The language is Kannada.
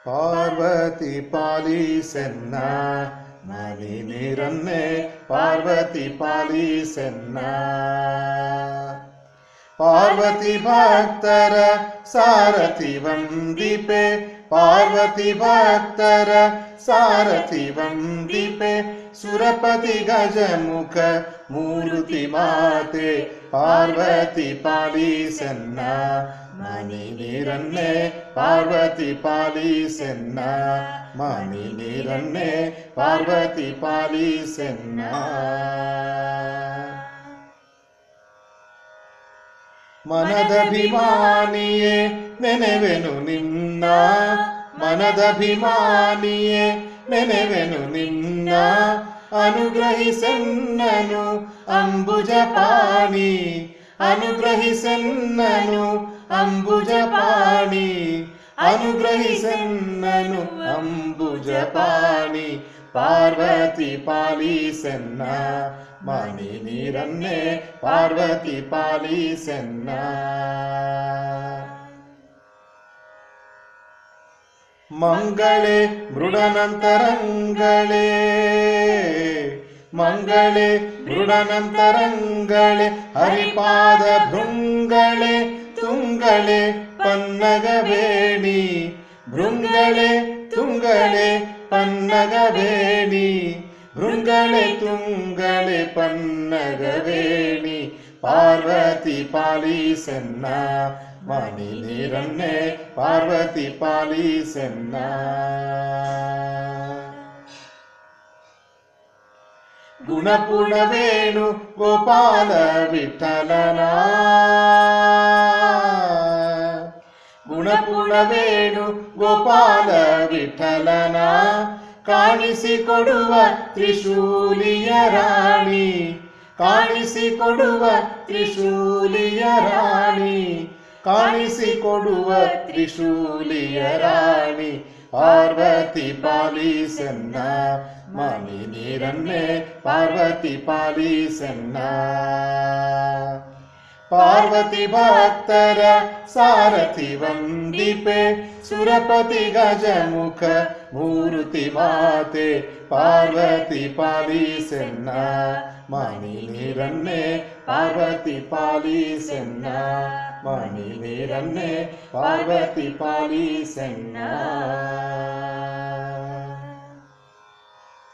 ಪಾರ್ವತಿ ಪಾಲಿಸೆನ್ನ ಮನಿ ನೀರನ್ನೇ ಪಾರ್ವತಿ ಪಾಲಿಸೆನ್ನ ಪಾರ್ವತಿ ಭಕ್ತರ ಸಾರಥಿ ವಂದಿಪೆ ಪಾರ್ವತಿ ಭಕ್ತರ ಸಾರಥಿ ವಂದಿಪೆ ಸುರಪತಿ ಗಜಮುಖ ಮೂರುತಿ ಮಾತೆ ಪಾರ್ವತಿ ಪಾಲಿಸೆನ್ನ ಮನಿ ನೀರನ್ನೇ ಪಾರ್ವತಿ ಪಾಲಿಸೆನ್ನ ಮನಿ ನೀರನ್ನೇ ಪಾರ್ವತಿ ಪಾಲಿಸೆನ್ನ ಮನದಭಿಮಾನಿಯೇ ನೆನೆವೆನು ನಿನ್ನ ಮನದಭಿಮಾನಿಯೇ ನೆನೆವೆನು ನಿನ್ನ ಅನುಗ್ರಹಿಸೆನ್ನನು ಅಂಬುಜಪಾಣಿ ಅನುಗ್ರಹಿಸೆನ್ನನು ಅಂಬುಜಪಾಣಿ ಅನುಗ್ರಹಿಸೆನ್ನನು ಅಂಬುಜಪಾಣಿ ಪಾರ್ವತಿ ಪಾಲಿಸೆನ್ನ ಮನಿ ನೀರನ್ನೇ ಪಾರ್ವತಿ ಪಾಲಿಸೆನ್ನ ಮಂಗಳೇ ಮೃಡನಂತರಂಗಳೇ ಮಂಗಳೇ ಮೃಡನಂತರಂಗಳೇ ಹರಿಪಾದ ಭೃಂಗಳೇ ತುಂಗಳೇ ಪನ್ನಗವೇಣಿ ಭೃಂಗಳೇ ತುಂಗಳೇ ಪನ್ನಗವೇಣಿ ಭೃಂಗಳೇ ತುಂಗಳೇ ಪನ್ನಗವೇಣಿ ಪಾರ್ವತಿ ಪಾಲಿಸೆನ್ನ ಮನಿ ನೀರನ್ನೇ ಪಾರ್ವತಿ ಪಾಲಿಸೆನ್ನ ಗುಣಪುಣವೇಣು ಗೋಪಾಲ ವಿಠಲನ ಗುಣಪುಣವೇಣು ಗೋಪಾಲ ವಿಠಲನ ಕಾಣಿಸಿಕೊಡುವ ತ್ರಿಶೂಲಿಯ ರಾಣಿ ಕಾಣಿಸಿಕೊಡುವ ತ್ರಿಶೂಲಿಯ ರಾಣಿ ಕಾಣಿಸಿಕೊಡುವ ತ್ರಿಶೂಲಿಯ ರಾಣಿ ಪಾರ್ವತಿ ಪಾಲಿಸೆನ್ನ ಮನಿ ನೀರನ್ನೇ ಪಾರ್ವತಿ ಪಾಲಿಸೆನ್ನ ಪಾರ್ವತಿ ಭಕ್ತರ ಸಾರಥಿ ವಂದಿಪೆ ಸುರಪತಿ ಗಜಮುಖ ಮೂರುತಿ ಮಾತೆ ಪಾರ್ವತಿ ಪಾಲಿಸೆನ್ನ ಮನಿ ನೀರನ್ನೇ ಪಾರ್ವತಿ ಪಾಲಿಸೆನ್ನ ಮನಿ ನೀರನ್ನೇ ಪಾರ್ವತಿ ಪಾಲಿಸೆನ್ನ